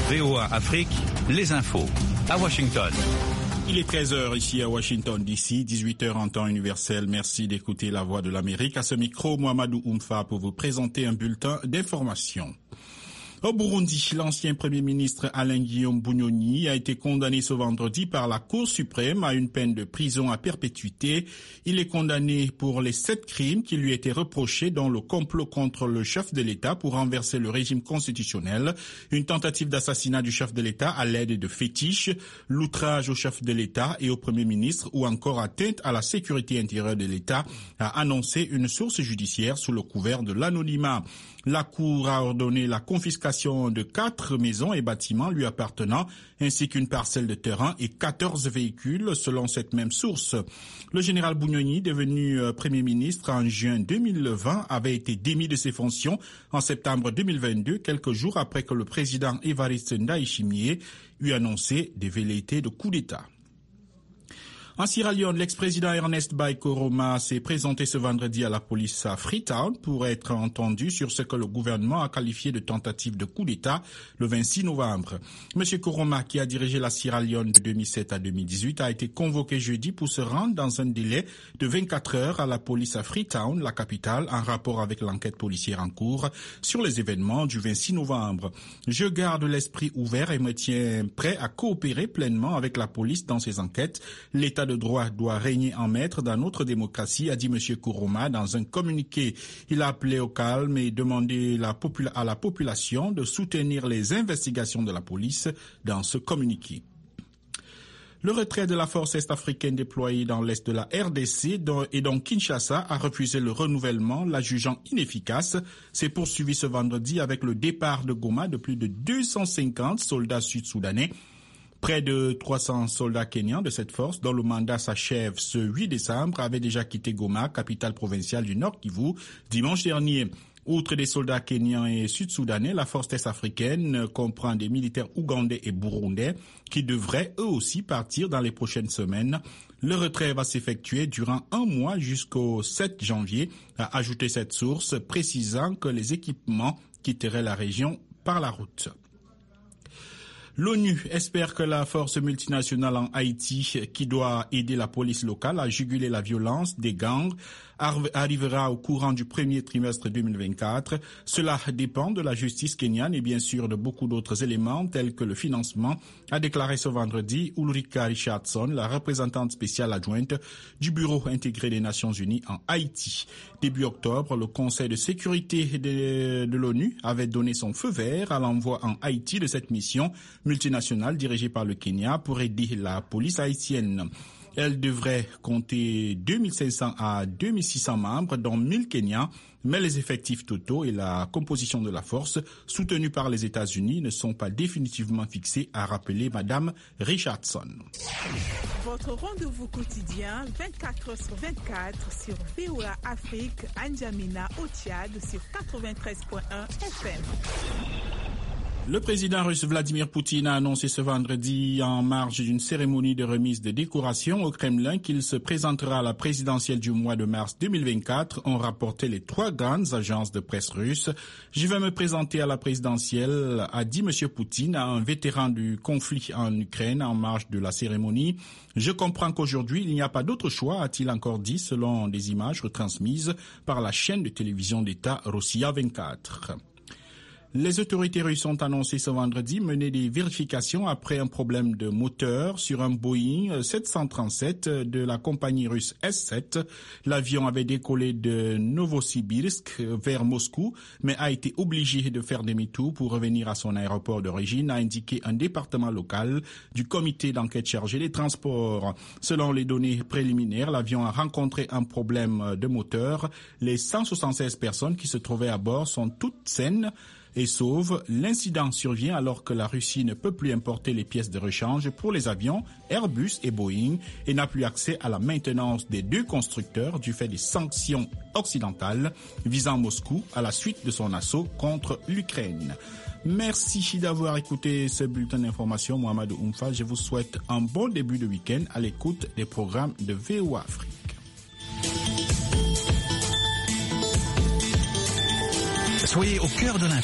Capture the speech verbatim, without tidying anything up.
V O A Afrique, les infos à Washington. Il est treize heures ici à Washington D C, dix-huit heures en temps universel. Merci d'écouter la Voix de l'Amérique. À ce micro, Mohamedou Oumfa pour vous présenter un bulletin d'information. Au Burundi, l'ancien Premier ministre Alain-Guillaume Bunyoni a été condamné ce vendredi par la Cour suprême à une peine de prison à perpétuité. Il est condamné pour les sept crimes qui lui étaient reprochés, dont le complot contre le chef de l'État pour renverser le régime constitutionnel, une tentative d'assassinat du chef de l'État à l'aide de fétiches, l'outrage au chef de l'État et au Premier ministre ou encore atteinte à la sécurité intérieure de l'État, a annoncé une source judiciaire sous le couvert de l'anonymat. La Cour a ordonné la confiscation de quatre maisons et bâtiments lui appartenant, ainsi qu'une parcelle de terrain et quatorze véhicules, selon cette même source. Le général Bunyoni, devenu Premier ministre en juin deux mille vingt, avait été démis de ses fonctions en septembre deux mille vingt-deux, quelques jours après que le président Evariste Ndayishimiye eut annoncé des velléités de coup d'État. En Sierra Leone, l'ex-président Ernest Bai Koroma s'est présenté ce vendredi à la police à Freetown pour être entendu sur ce que le gouvernement a qualifié de tentative de coup d'État le vingt-six novembre. Monsieur Koroma, qui a dirigé la Sierra Leone de deux mille sept à deux mille dix-huit, a été convoqué jeudi pour se rendre dans un délai de vingt-quatre heures à la police à Freetown, la capitale, en rapport avec l'enquête policière en cours sur les événements du vingt-six novembre. Je garde l'esprit ouvert et me tiens prêt à coopérer pleinement avec la police dans ces enquêtes. L'État de droit doit régner en maître dans notre démocratie, a dit M. Koroma dans un communiqué. Il a appelé au calme et demandé la popula- à la population de soutenir les investigations de la police dans ce communiqué. Le retrait de la force est-africaine déployée dans l'est de la R D C et dont Kinshasa a refusé le renouvellement, la jugeant inefficace, s'est poursuivi ce vendredi avec le départ de Goma de plus de deux cent cinquante soldats sud-soudanais. Près de trois cents soldats kenyans de cette force, dont le mandat s'achève ce huit décembre, avaient déjà quitté Goma, capitale provinciale du Nord Kivu, dimanche dernier. Outre des soldats kenyans et sud-soudanais, la force est-africaine comprend des militaires ougandais et burundais qui devraient eux aussi partir dans les prochaines semaines. Le retrait va s'effectuer durant un mois jusqu'au sept janvier, a ajouté cette source, précisant que les équipements quitteraient la région par la route. L'ONU espère que la force multinationale en Haïti, qui doit aider la police locale à juguler la violence des gangs, arrivera au courant du premier trimestre deux mille vingt-quatre. Cela dépend de la justice kenyane et bien sûr de beaucoup d'autres éléments tels que le financement, a déclaré ce vendredi Ulrika Richardson, la représentante spéciale adjointe du Bureau intégré des Nations Unies en Haïti. Début octobre, le Conseil de sécurité de, de l'ONU avait donné son feu vert à l'envoi en Haïti de cette mission multinationale dirigée par le Kenya pour aider la police haïtienne. Elle devrait compter deux mille cinq cents à deux mille six cents membres, dont mille Kenyans, mais les effectifs totaux et la composition de la force, soutenue par les États-Unis, ne sont pas définitivement fixés, a rappelé Madame Richardson. Votre rendez-vous quotidien, vingt-quatre heures sur vingt-quatre, sur V O A Afrique, N'Djamena au Tchad, sur quatre-vingt-treize point un F M. Le président russe Vladimir Poutine a annoncé ce vendredi, en marge d'une cérémonie de remise de décoration au Kremlin, qu'il se présentera à la présidentielle du mois de mars deux mille vingt-quatre, ont rapporté les trois grandes agences de presse russes. Je vais me présenter à la présidentielle, a dit M. Poutine à un vétéran du conflit en Ukraine en marge de la cérémonie. Je comprends qu'aujourd'hui, il n'y a pas d'autre choix, a-t-il encore dit, selon des images retransmises par la chaîne de télévision d'État Rossiya vingt-quatre. Les autorités russes ont annoncé ce vendredi mener des vérifications après un problème de moteur sur un Boeing sept cent trente-sept de la compagnie russe S sept. L'avion avait décollé de Novosibirsk vers Moscou, mais a été obligé de faire demi-tour pour revenir à son aéroport d'origine, a indiqué un département local du comité d'enquête chargé des transports. Selon les données préliminaires, l'avion a rencontré un problème de moteur. Les cent soixante-seize personnes qui se trouvaient à bord sont toutes saines et sauve. L'incident survient alors que la Russie ne peut plus importer les pièces de rechange pour les avions Airbus et Boeing et n'a plus accès à la maintenance des deux constructeurs du fait des sanctions occidentales visant Moscou à la suite de son assaut contre l'Ukraine. Merci d'avoir écouté ce bulletin d'information. Mohamedou Oumfa, je vous souhaite un bon début de week-end à l'écoute des programmes de V O A Afrique. Soyez au cœur de l'info.